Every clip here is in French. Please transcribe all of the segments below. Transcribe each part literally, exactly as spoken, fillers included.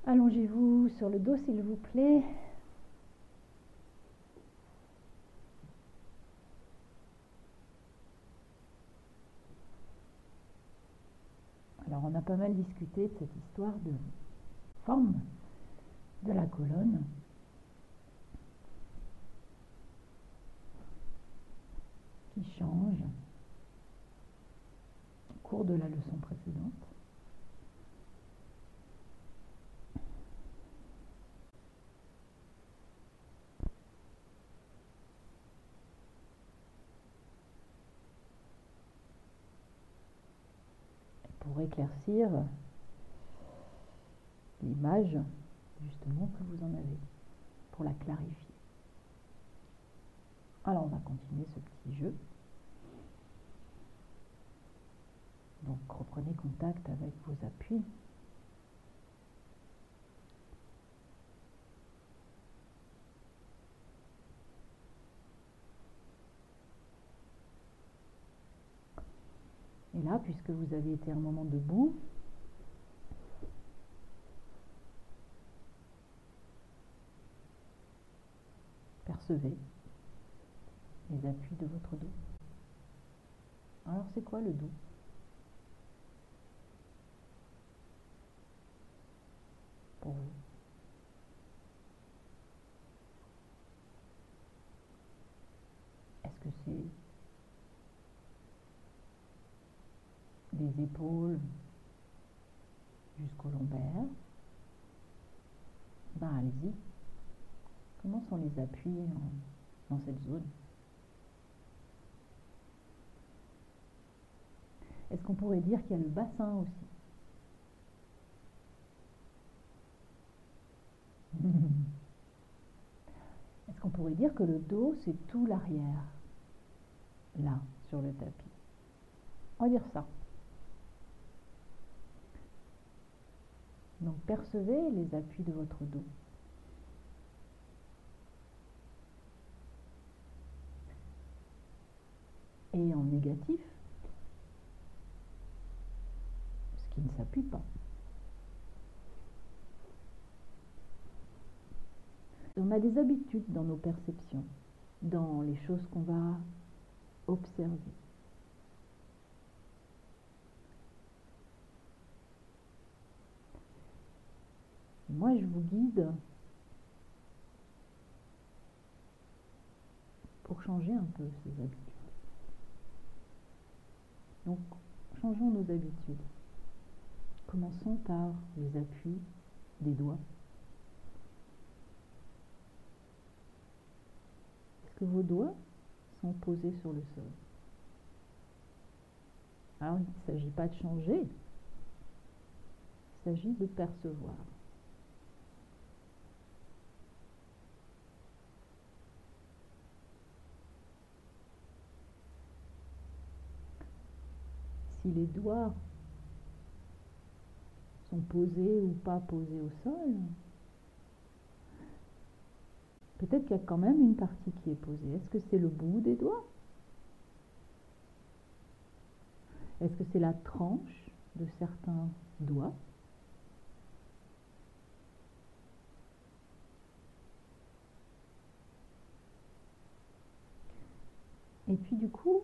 Allongez-vous sur le dos, s'il vous plaît. Alors, on a pas mal discuté de cette histoire de forme de la colonne. Qui change au cours de la leçon précédente. Pour éclaircir l'image justement que vous en avez, pour la clarifier. Alors on va continuer ce petit jeu. Donc reprenez contact avec vos appuis. Et là, puisque vous avez été un moment debout, percevez les appuis de votre dos. Alors c'est quoi le dos? Pour vous. Est-ce que c'est les épaules jusqu'au lombaire? Ben allez-y. Comment sont les appuis en, dans cette zone? Est-ce qu'on pourrait dire qu'il y a le bassin aussi? Est-ce qu'on pourrait dire que le dos, c'est tout l'arrière, là, sur le tapis? On va dire ça. Donc, percevez les appuis de votre dos. Et en négatif, ce qui ne s'appuie pas. On a des habitudes dans nos perceptions, dans les choses qu'on va observer. Moi, je vous guide pour changer un peu ces habitudes. Donc, changeons nos habitudes. Commençons par les appuis des doigts. Est-ce que vos doigts sont posés sur le sol? Alors, il ne s'agit pas de changer, il s'agit de percevoir. Si les doigts sont posés ou pas posés au sol, peut-être qu'il y a quand même une partie qui est posée. Est-ce que c'est le bout des doigts? Est-ce que c'est la tranche de certains doigts? Et puis du coup,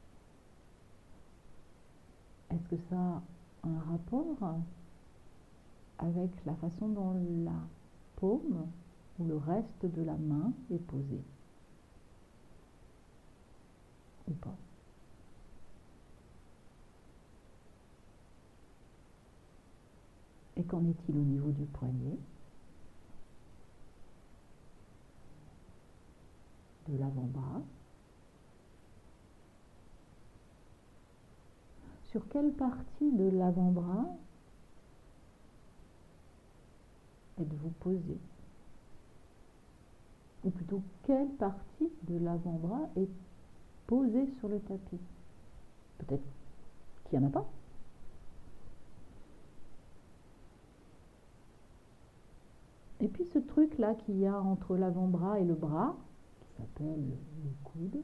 est-ce que ça a un rapport avec la façon dont la paume ou le reste de la main est posé? Ou pas? Et qu'en est-il au niveau du poignet? De l'avant-bras? Sur quelle partie de l'avant-bras êtes-vous posé? Ou plutôt, quelle partie de l'avant-bras est posée sur le tapis? Peut-être qu'il n'y en a pas. Et puis ce truc-là qu'il y a entre l'avant-bras et le bras, qui s'appelle le coude,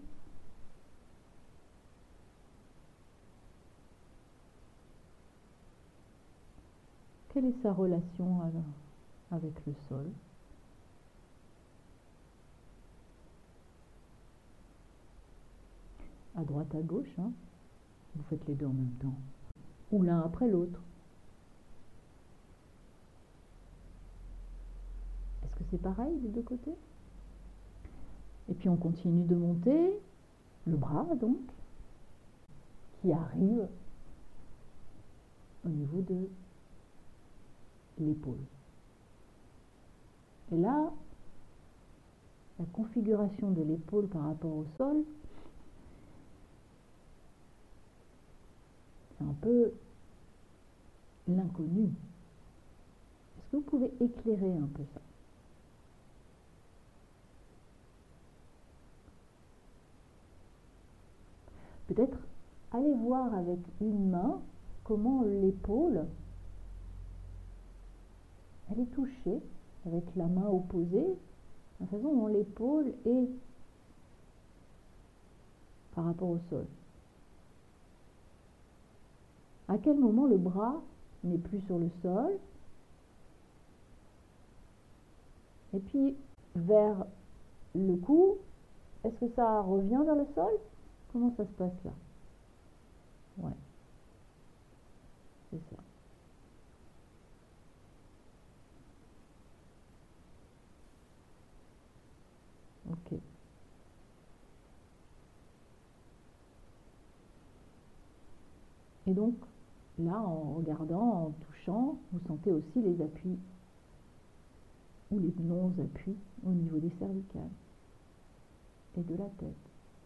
quelle est sa relation à, avec le sol. À droite, à gauche, hein. Vous faites les deux en même temps. Ou l'un après l'autre. Est-ce que c'est pareil des deux côtés? Et puis on continue de monter le bras, donc, qui arrive au niveau de l'épaule. Et là, la configuration de l'épaule par rapport au sol, c'est un peu l'inconnu. Est-ce que vous pouvez éclairer un peu ça? Peut-être aller voir avec une main comment l'épaule, elle est touchée avec la main opposée, la façon dont l'épaule est par rapport au sol. À quel moment le bras n'est plus sur le sol? Et puis vers le cou, est-ce que ça revient vers le sol? Comment ça se passe là? Ouais, c'est ça. Ok. Et donc, là, en regardant, en touchant, vous sentez aussi les appuis ou les non-appuis au niveau des cervicales et de la tête.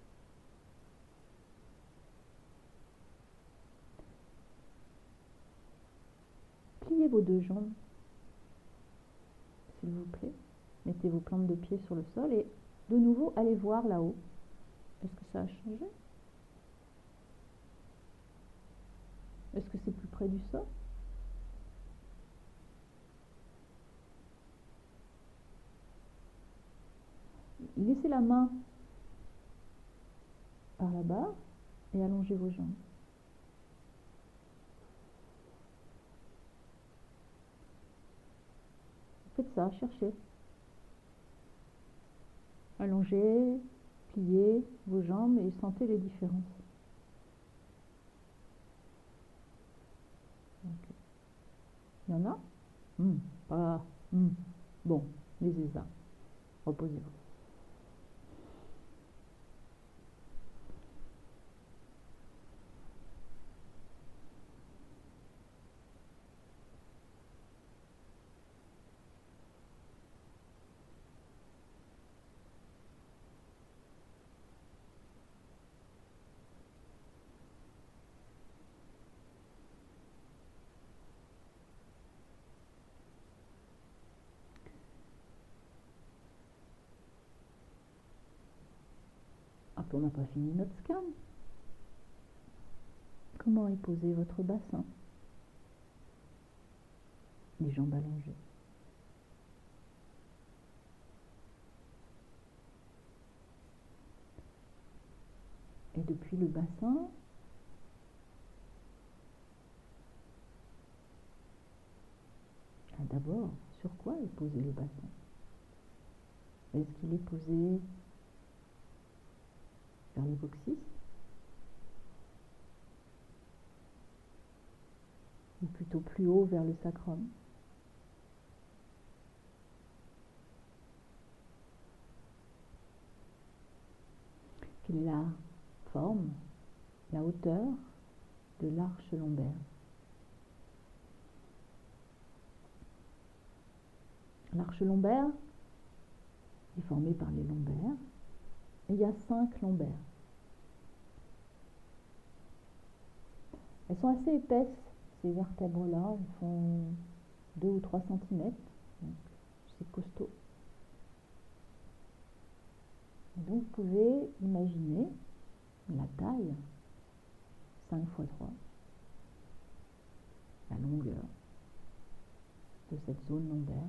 Pliez vos deux jambes, s'il vous plaît. Mettez vos plantes de pied sur le sol et de nouveau, allez voir là-haut. Est-ce que ça a changé? Est-ce que c'est plus près du sol? Laissez la main par là-bas et allongez vos jambes. Faites ça, cherchez. Allongez, pliez vos jambes et sentez les différences. Okay. Il y en a? hmm, Pas. Hmm. Bon, lisez ça. Reposez-vous. Après, on n'a pas fini notre scan. Comment est posé votre bassin? Les jambes allongées. Et depuis le bassin, d'abord, sur quoi est posé le bassin? Est-ce qu'il est posé vers le coccyx? Ou plutôt plus haut vers le sacrum? Quelle est la forme, la hauteur de l'arche lombaire? L'arche lombaire est formée par les lombaires et il y a cinq lombaires. Elles sont assez épaisses, ces vertèbres-là, elles font deux ou trois centimètres, donc c'est costaud. Et donc vous pouvez imaginer la taille, cinq fois trois, la longueur de cette zone lombaire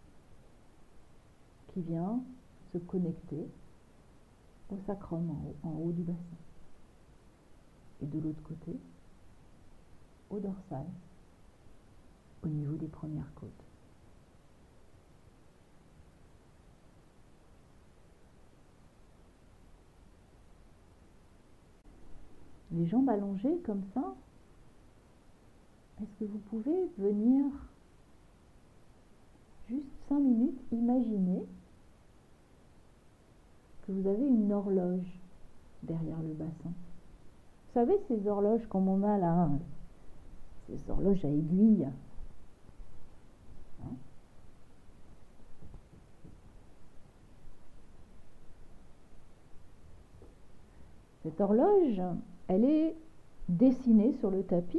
qui vient se connecter au sacrum en haut, en haut du bassin. Et de l'autre côté, au dorsal, au niveau des premières côtes. les jambes allongées comme ça, est-ce que vous pouvez venir juste cinq minutes imaginer que vous avez une horloge derrière le bassin? Vous savez, ces horloges comme on a là, hein, ces horloges à aiguille. Hein? Cette horloge, elle est dessinée sur le tapis.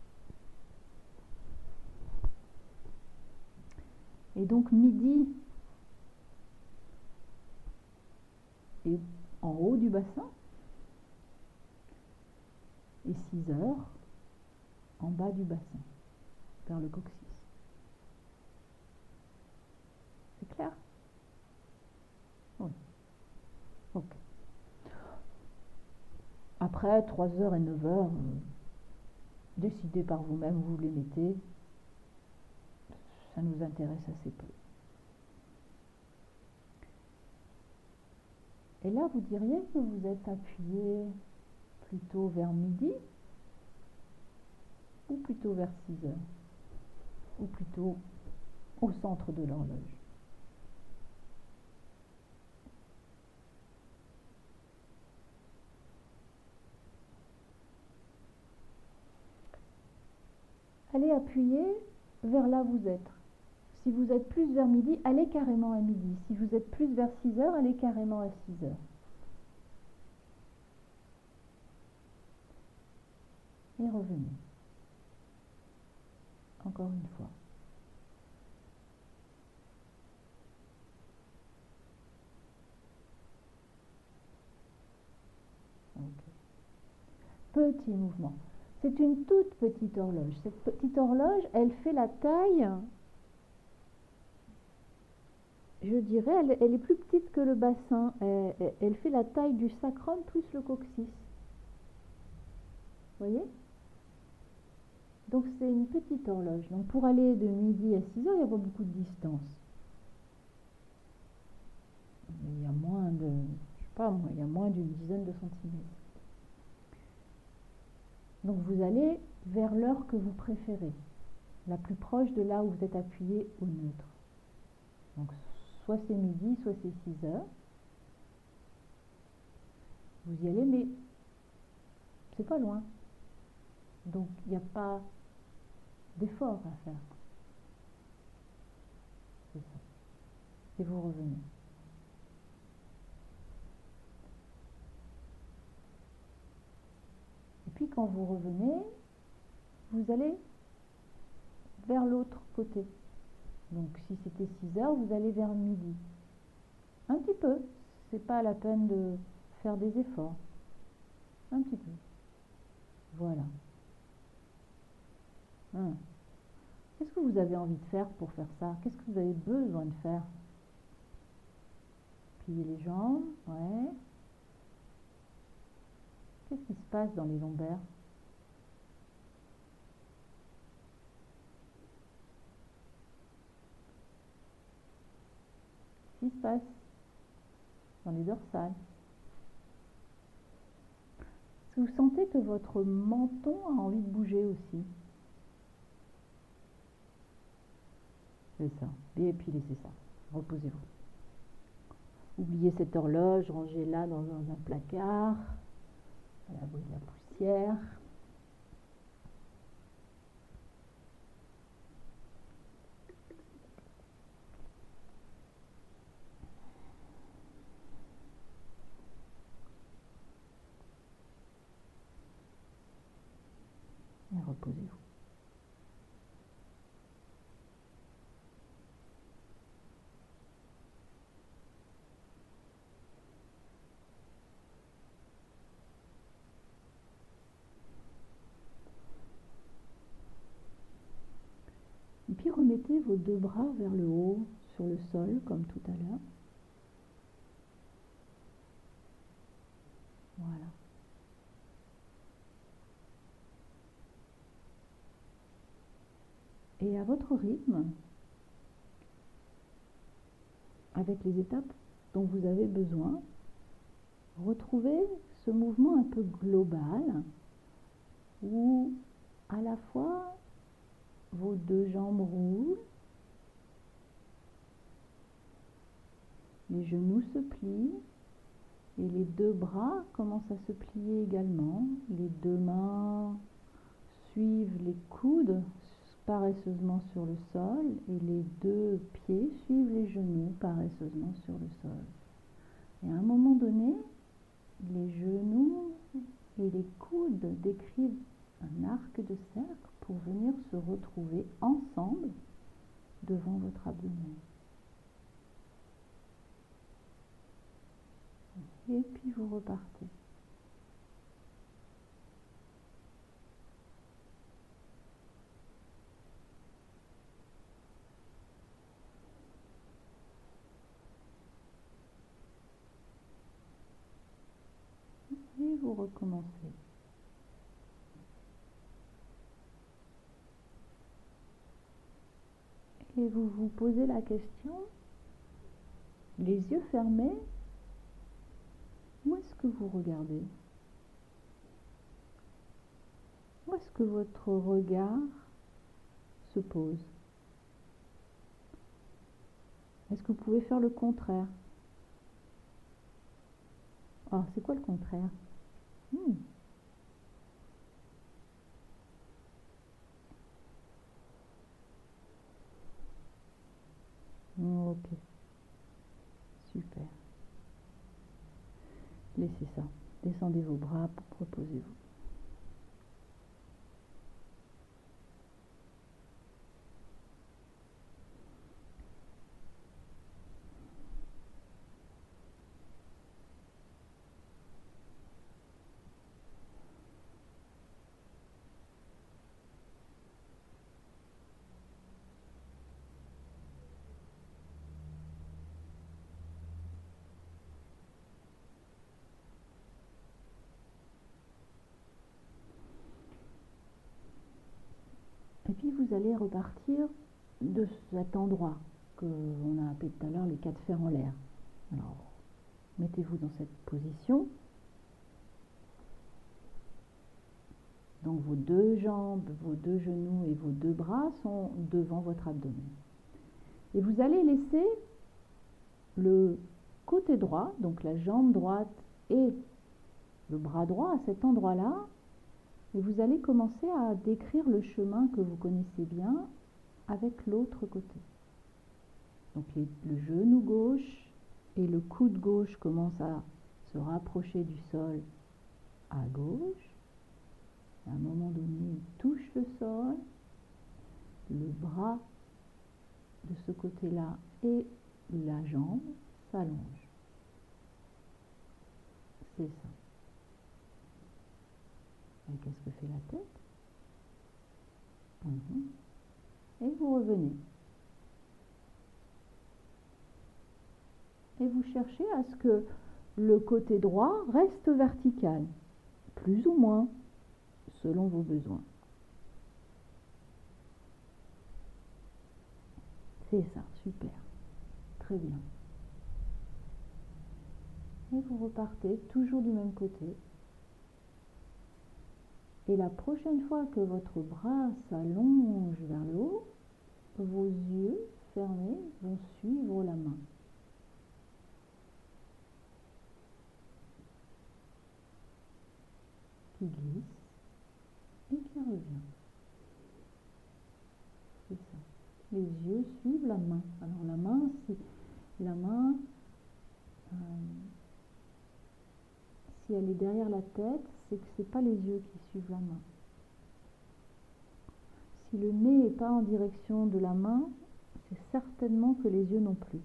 Et donc midi est en haut du bassin et six heures en bas du bassin, vers le coccyx. C'est clair? Oui. Ok. Après, trois heures et neuf heures, euh, décidez par vous-même où vous les mettez. Ça nous intéresse assez peu. Et là, vous diriez que vous êtes appuyé plutôt vers midi ou plutôt vers six heures ou plutôt au centre de l'horloge. Allez appuyer vers là où vous êtes. Si vous êtes plus vers midi, allez carrément à midi. Si vous êtes plus vers six heures, allez carrément à six heures. Et revenez. Encore une fois. Okay. Petit mouvement. C'est une toute petite horloge. Cette petite horloge, elle fait la taille, je dirais, elle, elle est plus petite que le bassin. Elle, elle fait la taille du sacrum plus le coccyx. Vous voyez? Donc c'est une petite horloge. Donc pour aller de midi à six heures, il n'y a pas beaucoup de distance. Il y a moins de, je sais pas moi, il y a moins d'une dizaine de centimètres. Donc vous allez vers l'heure que vous préférez, la plus proche de là où vous êtes appuyé au neutre. Donc soit c'est midi, soit c'est six heures. Vous y allez, mais c'est pas loin. Donc il n'y a pas d'effort à faire. C'est ça. Et vous revenez. Et puis quand vous revenez, vous allez vers l'autre côté. Donc si c'était six heures, vous allez vers midi. Un petit peu. C'est pas la peine de faire des efforts. Un petit peu. Voilà. Hum. Qu'est-ce que vous avez envie de faire pour faire ça? Qu'est-ce que vous avez besoin de faire? Plier les jambes, ouais. Qu'est-ce qui se passe dans les lombaires? Qu'est-ce qui se passe dans les dorsales? Est-ce que vous sentez que votre menton a envie de bouger aussi? C'est ça. Et puis laissez ça. Reposez-vous. Oubliez cette horloge, rangez-la dans un placard, à l'abri de la poussière. Et reposez-vous. Et puis remettez vos deux bras vers le haut, sur le sol, comme tout à l'heure. Voilà. Et à votre rythme, avec les étapes dont vous avez besoin, retrouvez ce mouvement un peu global où à la fois vos deux jambes roulent, les genoux se plient et les deux bras commencent à se plier également. Les deux mains suivent les coudes paresseusement sur le sol et les deux pieds suivent les genoux paresseusement sur le sol. Et à un moment donné, les genoux et les coudes décrivent un arc de cercle pour venir se retrouver ensemble devant votre abdomen. Et puis vous repartez. Et vous recommencez. Et vous vous posez la question, les yeux fermés, où est-ce que vous regardez? Où est-ce que votre regard se pose? Est-ce que vous pouvez faire le contraire? Ah, c'est quoi le contraire? hmm. Ok, super. Laissez ça. Descendez vos bras, reposez-vous. Et puis vous allez repartir de cet endroit qu'on a appelé tout à l'heure les quatre fers en l'air. Alors, mettez-vous dans cette position. Donc vos deux jambes, vos deux genoux et vos deux bras sont devant votre abdomen. Et vous allez laisser le côté droit, donc la jambe droite et le bras droit à cet endroit-là. Et vous allez commencer à décrire le chemin que vous connaissez bien avec l'autre côté. Donc les, le genou gauche et le coude gauche commencent à se rapprocher du sol à gauche. À un moment donné, il touche le sol. Le bras de ce côté-là et la jambe s'allongent. C'est ça. Et qu'est-ce que fait la tête? Mmh. Et vous revenez. Et vous cherchez à ce que le côté droit reste vertical, plus ou moins, selon vos besoins. C'est ça, super. Très bien. Et vous repartez toujours du même côté. Et la prochaine fois que votre bras s'allonge vers le haut, vos yeux fermés vont suivre la main. Qui glisse et qui revient. C'est ça. Les yeux suivent la main. Alors la main, si la main, euh, si elle est derrière la tête, c'est que ce n'est pas les yeux qui suivent la main. Si le nez n'est pas en direction de la main, c'est certainement que les yeux non plus.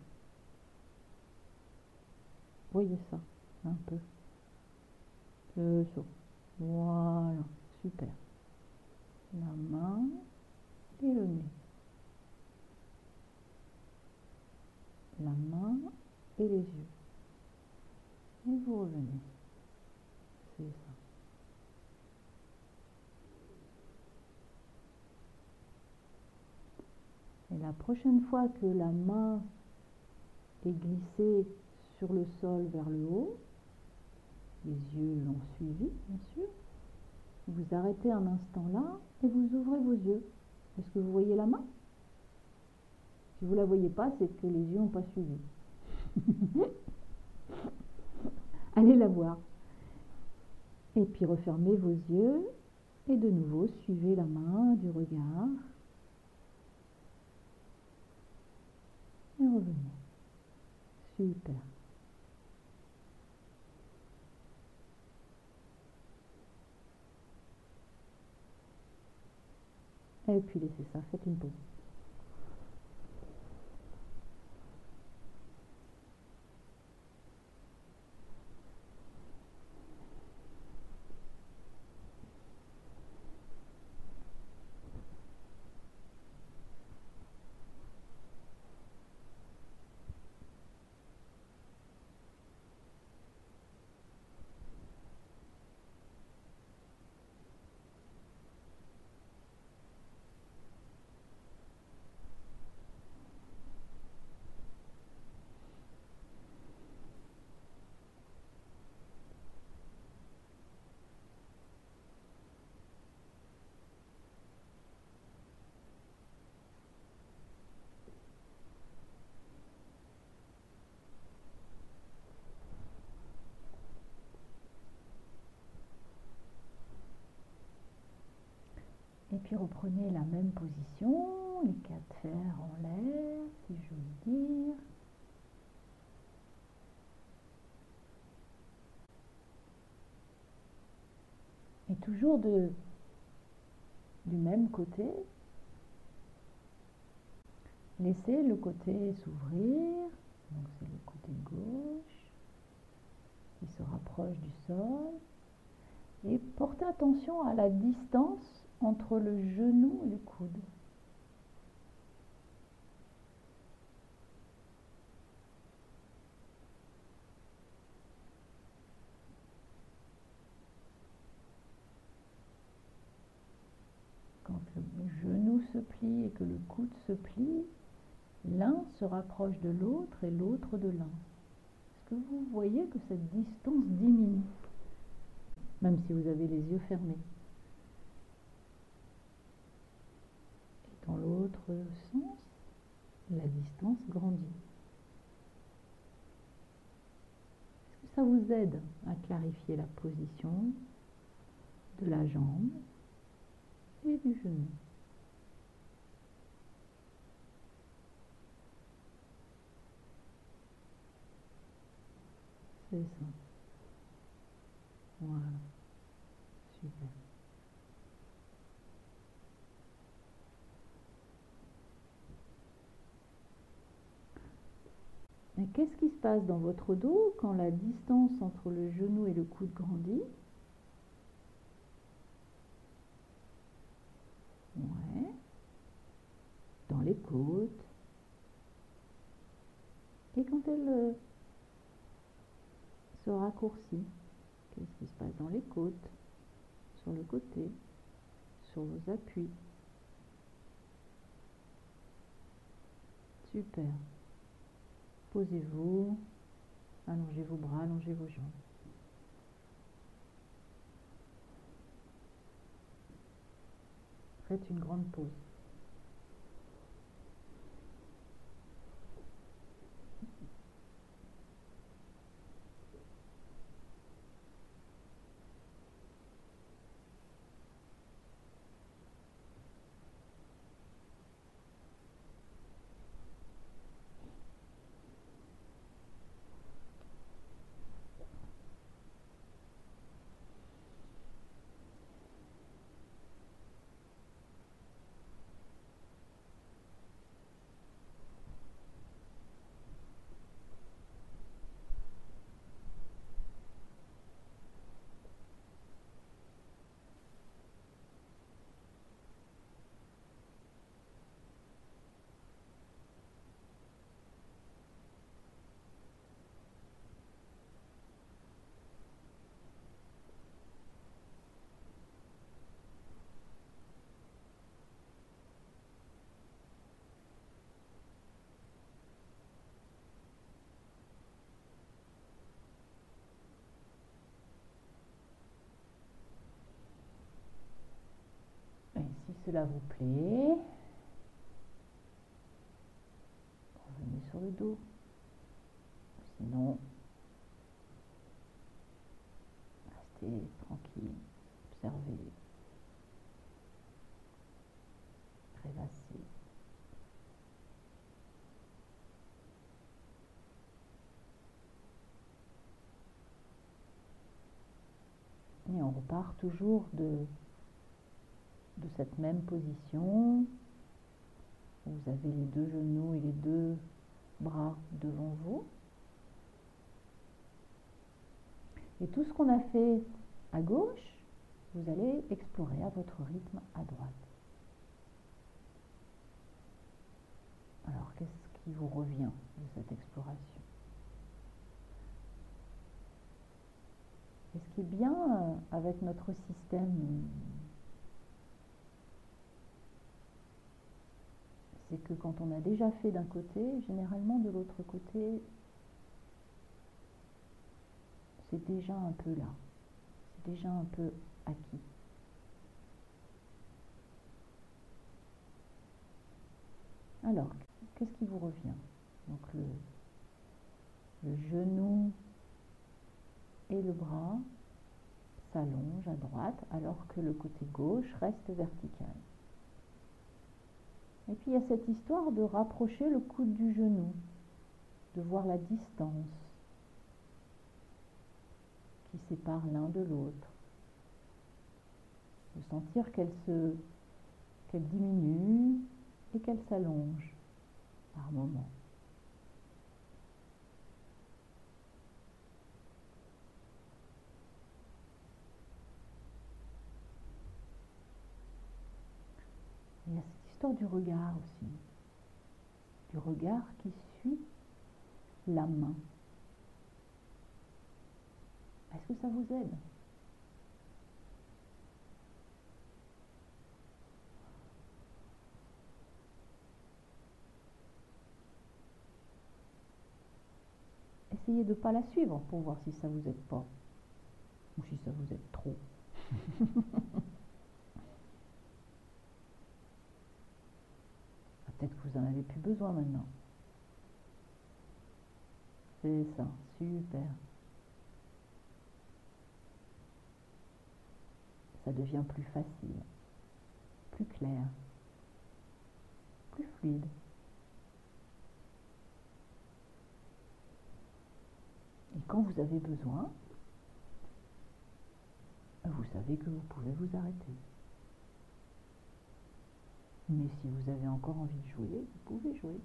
Voyez ça, un peu. C'est ça. Voilà, super. La main et le nez. La main et les yeux. Et vous revenez. C'est ça. Et la prochaine fois que la main est glissée sur le sol vers le haut, les yeux l'ont suivi, bien sûr, Vous arrêtez un instant là et vous ouvrez vos yeux. Est-ce que vous voyez la main? Si vous ne la voyez pas, c'est que les yeux n'ont pas suivi. Allez la voir. Et puis refermez vos yeux et de nouveau suivez la main du regard. Et revenez. Super. Et puis laissez ça, faites une pause. Et puis reprenez la même position, les quatre fers en l'air, si j'ose dire. Et toujours de, du même côté, laissez le côté s'ouvrir, donc c'est le côté gauche, qui se rapproche du sol. Et portez attention à la distance entre le genou et le coude. Quand le genou se plie et que le coude se plie, l'un se rapproche de l'autre et l'autre de l'un. Est-ce que vous voyez que cette distance diminue, même si vous avez les yeux fermés? Et dans l'autre sens, la distance grandit. Est-ce que ça vous aide à clarifier la position de la jambe et du genou? C'est ça. Voilà. Super. Et qu'est-ce qui se passe dans votre dos quand la distance entre le genou et le coude grandit? Ouais. Dans les côtes. Et quand elle euh, se raccourcit, qu'est-ce qui se passe dans les côtes, sur le côté, sur vos appuis? Super. Posez-vous, allongez vos bras, allongez vos jambes. Faites une grande pause. cela vous plaît, revenez sur le dos. Sinon, restez tranquille, observez, rêvassez. Et on repart toujours de, de cette même position. Vous avez les deux genoux et les deux bras devant vous. Et tout ce qu'on a fait à gauche, vous allez explorer à votre rythme à droite. Alors, qu'est-ce qui vous revient de cette exploration? Et ce qui est bien avec notre système, c'est que quand on a déjà fait d'un côté, généralement de l'autre côté, c'est déjà un peu là, c'est déjà un peu acquis. Alors, qu'est-ce qui vous revient? Donc le, le genou et le bras s'allongent à droite alors que le côté gauche reste vertical. Et puis il y a cette histoire de rapprocher le coude du genou, de voir la distance qui sépare l'un de l'autre, de sentir qu'elle se, qu'elle diminue et qu'elle s'allonge par moments. Il y a cette histoire du regard aussi, du regard qui suit la main. Est-ce que ça vous aide? Essayez de ne pas la suivre pour voir si ça vous aide pas, ou si ça vous aide trop. Peut-être que vous en avez plus besoin maintenant. C'est ça, super. Ça devient plus facile, plus clair, plus fluide. Et quand vous avez besoin, vous savez que vous pouvez vous arrêter. Mais si vous avez encore envie de jouer, vous pouvez jouer.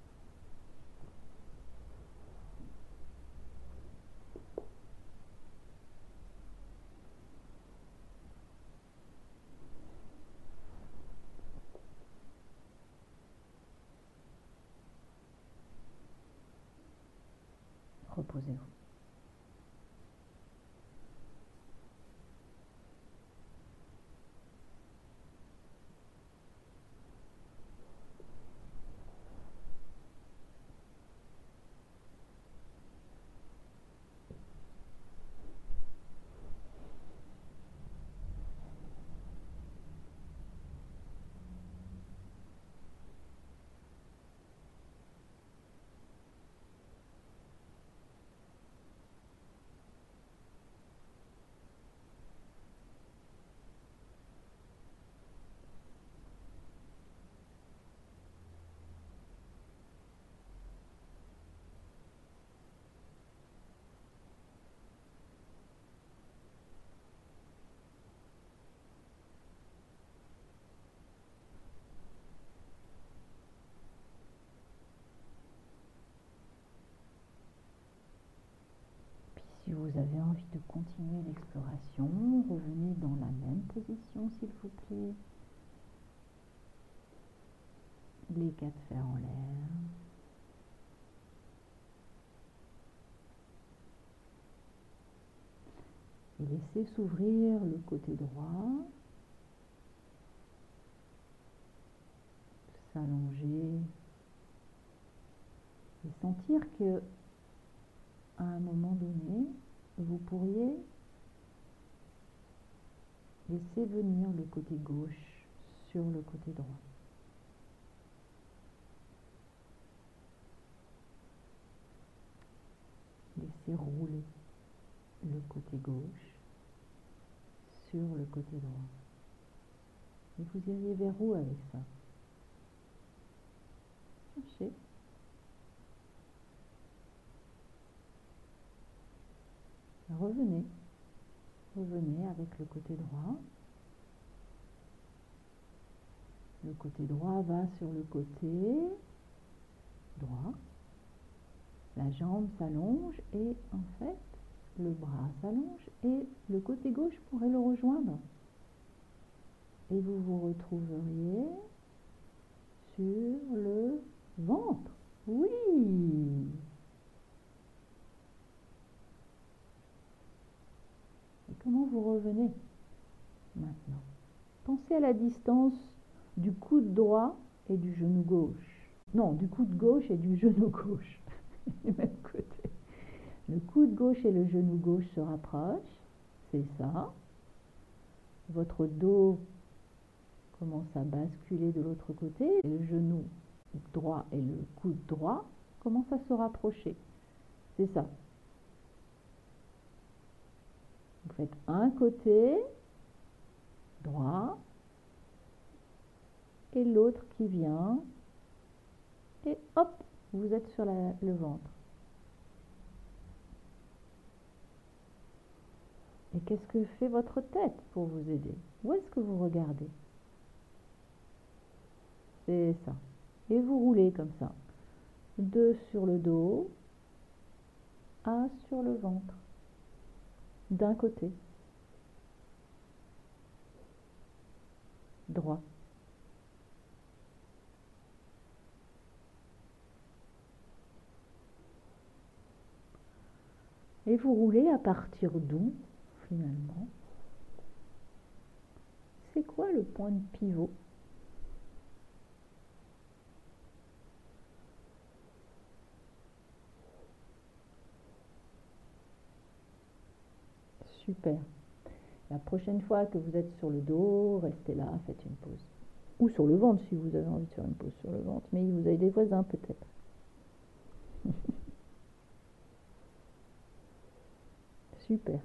Reposez-vous. Si vous avez envie de continuer l'exploration, revenez dans la même position s'il vous plaît. Les quatre fers en l'air. Et laissez s'ouvrir le côté droit. S'allonger. Et sentir que à un moment donné, vous pourriez laisser venir le côté gauche sur le côté droit. Laissez rouler le côté gauche sur le côté droit. Et vous iriez vers où avec ça? Cherchez. Revenez. Revenez avec le côté droit. Le côté droit va sur le côté droit. La jambe s'allonge et en fait, le bras s'allonge et le côté gauche pourrait le rejoindre. Et vous vous retrouveriez sur le ventre. Oui! Et comment vous revenez maintenant? Pensez à la distance du coude droit et du genou gauche. Non, du coude gauche et du genou gauche. Du même côté. Le coude gauche et le genou gauche se rapprochent. C'est ça. Votre dos commence à basculer de l'autre côté. Et le genou droit et le coude droit commencent à se rapprocher. C'est ça. Vous faites un côté droit et l'autre qui vient. Et hop, vous êtes sur la, le ventre. Et qu'est-ce que fait votre tête pour vous aider? Où est-ce que vous regardez? C'est ça. Et vous roulez comme ça. Deux sur le dos, un sur le ventre. D'un côté. Droit. Et vous roulez à partir d'où, finalement? C'est quoi le point de pivot? Super. La prochaine fois que vous êtes sur le dos, restez là, faites une pause. Ou sur le ventre, si vous avez envie de faire une pause sur le ventre. Mais vous avez des voisins, peut-être. Super.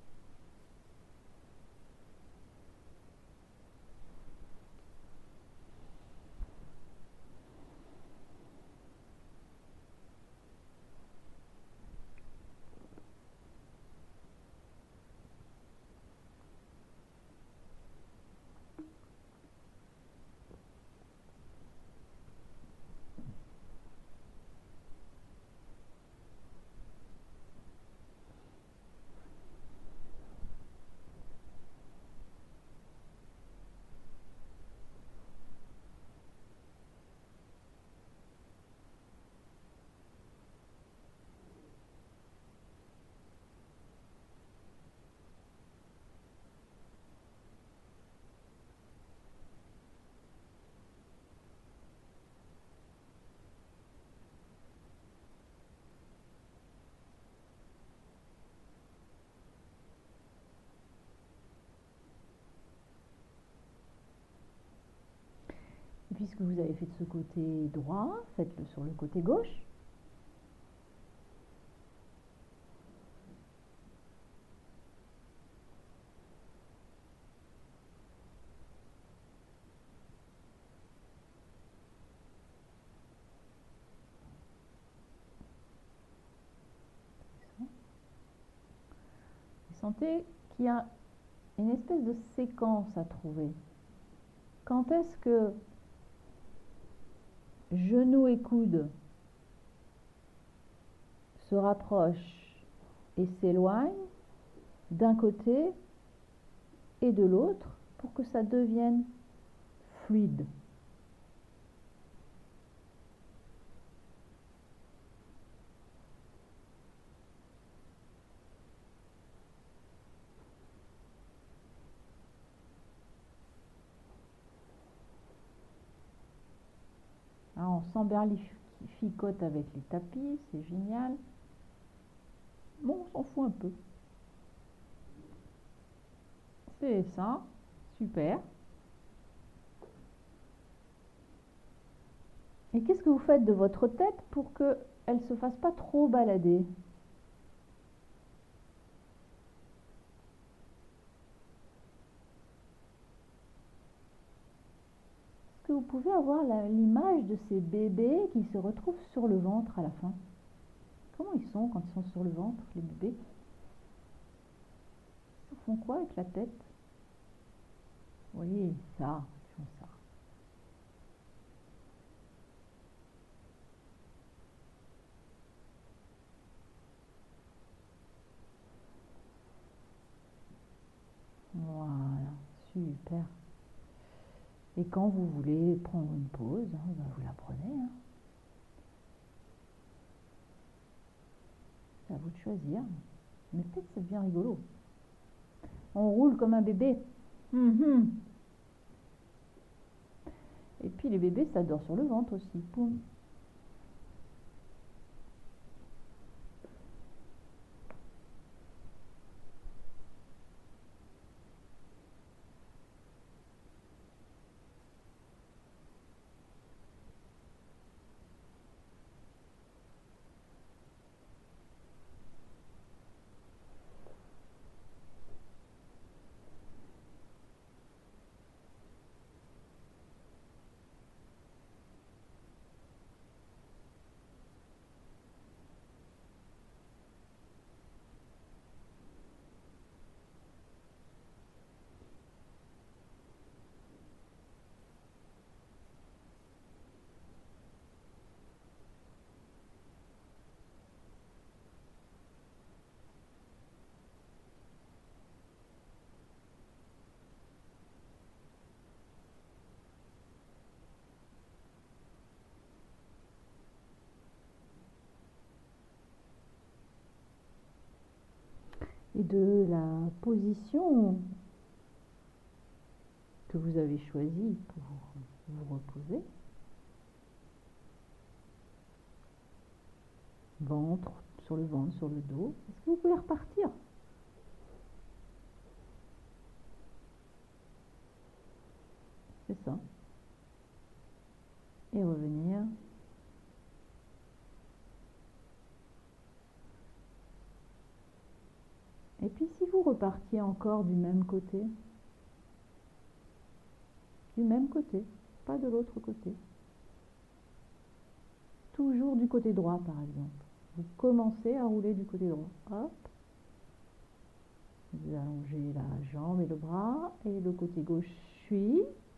Puisque vous avez fait de ce côté droit, faites-le sur le côté gauche. Sentez qu'il y a une espèce de séquence à trouver. Quand est-ce que genou et coude se rapprochent et s'éloignent d'un côté et de l'autre pour que ça devienne fluide? Ah, on s'emberlificote avec les tapis, c'est génial. Bon, on s'en fout un peu. C'est ça, super. Et qu'est-ce que vous faites de votre tête pour qu'elle ne se fasse pas trop balader? Est-ce que vous pouvez avoir l'image de ces bébés qui se retrouvent sur le ventre à la fin? Comment ils sont quand ils sont sur le ventre, les bébés? Ils font quoi avec la tête? Oui, ça, ils font ça. Voilà, super. Et quand vous voulez prendre une pause, hein, ben vous la prenez. Hein. C'est à vous de choisir. Mais peut-être ça devient rigolo. On roule comme un bébé. Mmh. Et puis les bébés, ça dort sur le ventre aussi. Poum. Et de la position que vous avez choisie pour vous reposer. Ventre, sur le ventre, sur le dos. Est-ce que vous pouvez repartir? C'est ça. Et revenir. Et puis si vous repartiez encore du même côté, du même côté, pas de l'autre côté. Toujours du côté droit par exemple. Vous commencez à rouler du côté droit. Hop. Vous allongez la jambe et le bras. Et le côté gauche suit.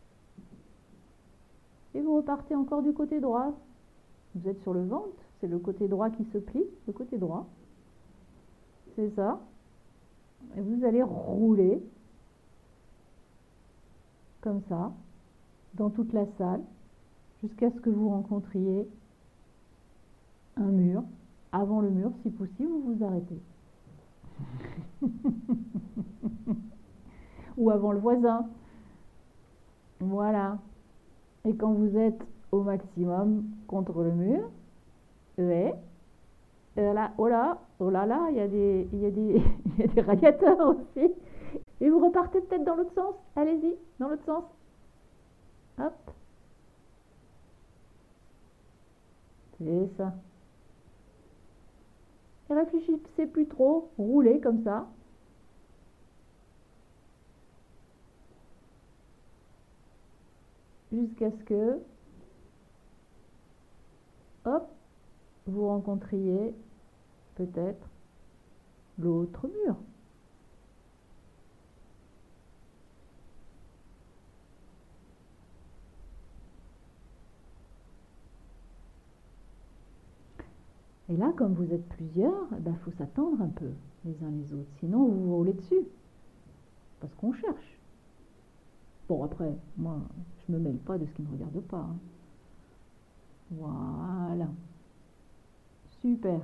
Et vous repartez encore du côté droit. Vous êtes sur le ventre. C'est le côté droit qui se plie. Le côté droit. C'est ça. Et vous allez rouler. Comme ça. Dans toute la salle. Jusqu'à ce que vous rencontriez un mur. Avant le mur, si possible, vous vous arrêtez. Ou avant le voisin. Voilà. Et quand vous êtes au maximum contre le mur, ouais, et là, oh là, oh là là, il y a des, il y a des, il y a des radiateurs aussi. Et vous repartez peut-être dans l'autre sens. Allez-y, dans l'autre sens. Hop. C'est ça. Et réfléchissez plus trop, roulez comme ça. Jusqu'à ce que, hop, vous rencontriez peut-être l'autre mur. Et là, comme vous êtes plusieurs, il ben, faut s'attendre un peu les uns les autres. Sinon, vous vous roulez dessus. Parce qu'on cherche. Bon, après, moi, je me mêle pas de ce qui ne me regarde pas. Hein. Voilà. Super.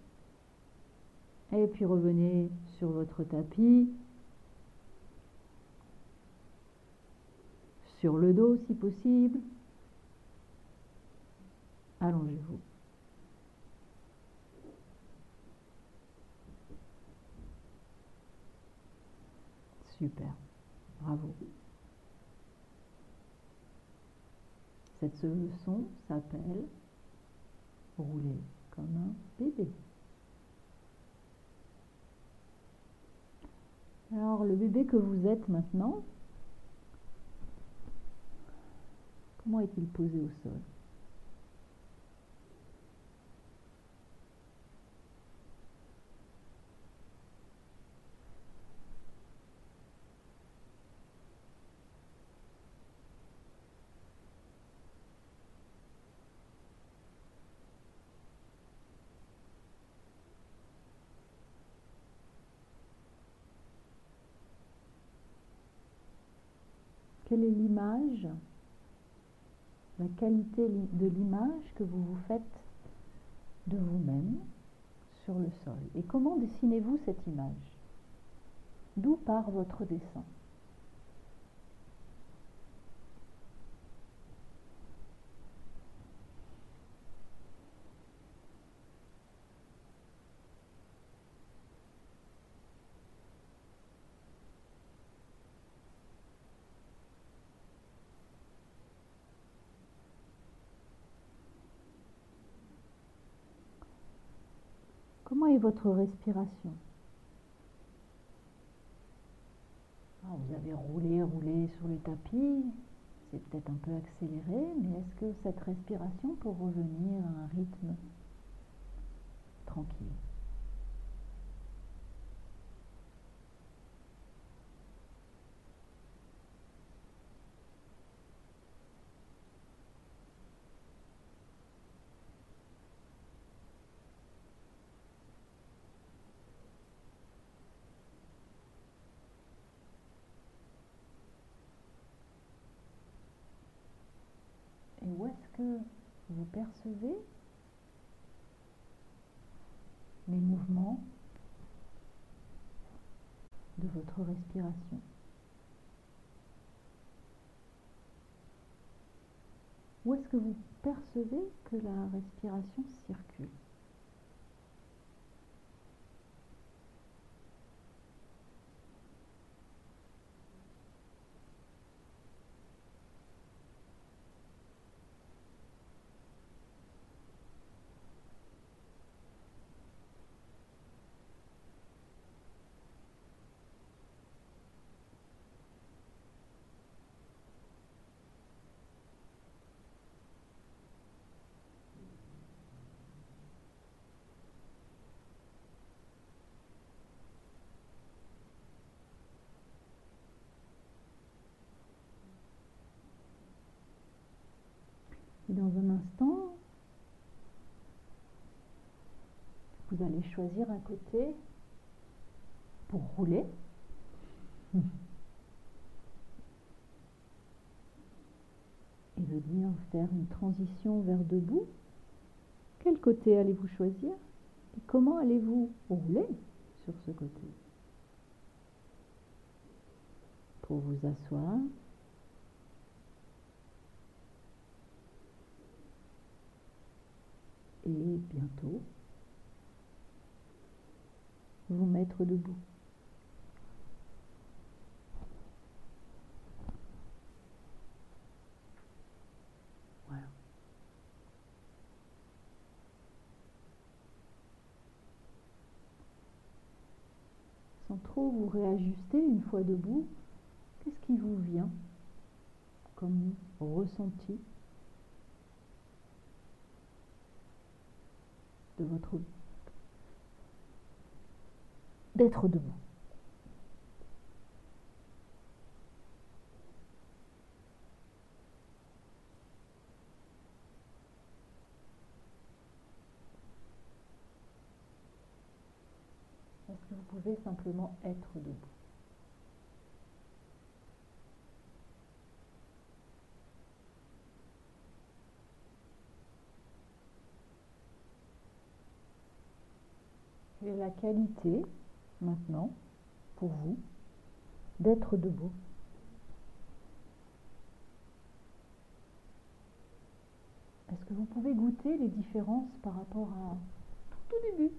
Et puis revenez sur votre tapis. Sur le dos si possible. Allongez-vous. Super. Bravo. Cette leçon s'appelle rouler comme un bébé. Alors le bébé que vous êtes maintenant, comment est-il posé au sol? Quelle est l'image, la qualité de l'image que vous vous faites de vous-même sur le sol? Et comment dessinez-vous cette image? D'où part votre dessin? Comment est votre respiration? Ah, vous avez roulé, roulé sur le tapis, c'est peut-être un peu accéléré, mais est-ce que cette respiration peut revenir à un rythme tranquille? Et où est-ce que vous percevez les mouvements de votre respiration? Où est-ce que vous percevez que la respiration circule? Et dans un instant, vous allez choisir un côté pour rouler. Et de bien faire une transition vers debout. Quel côté allez-vous choisir? Et comment allez-vous rouler sur ce côté? Pour vous asseoir. Et bientôt, vous mettre debout. Voilà. Sans trop vous réajuster une fois debout, qu'est-ce qui vous vient comme ressenti de votre d'être debout? Est-ce que vous pouvez simplement être debout? Quelle est la qualité, maintenant, pour vous, d'être debout? Est-ce que vous pouvez goûter les différences par rapport à tout au début?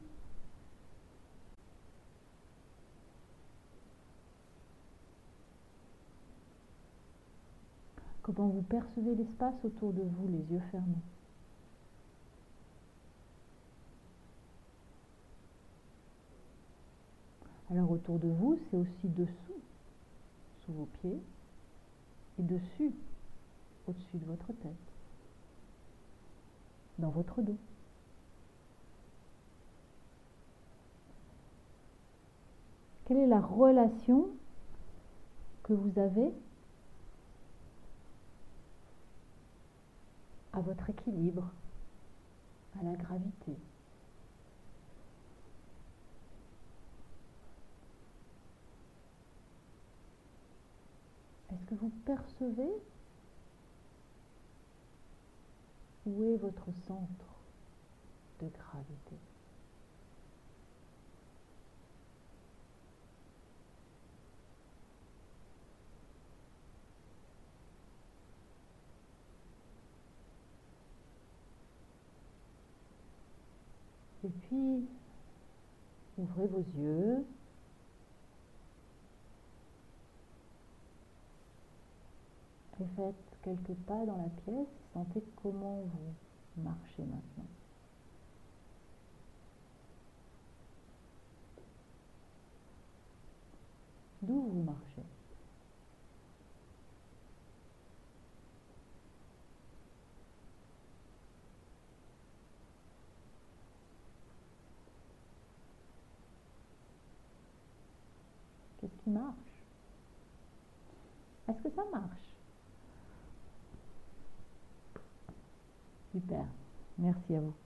Comment vous percevez l'espace autour de vous, les yeux fermés. Alors autour de vous, c'est aussi dessous, sous vos pieds, et dessus, au-dessus de votre tête, dans votre dos. Quelle est la relation que vous avez à votre équilibre, à la gravité? Est-ce que vous percevez où est votre centre de gravité? Et puis, ouvrez vos yeux. Et faites quelques pas dans la pièce. Sentez comment vous marchez maintenant. D'où vous marchez? Qu'est-ce qui marche? Est-ce que ça marche? Super. Merci à vous.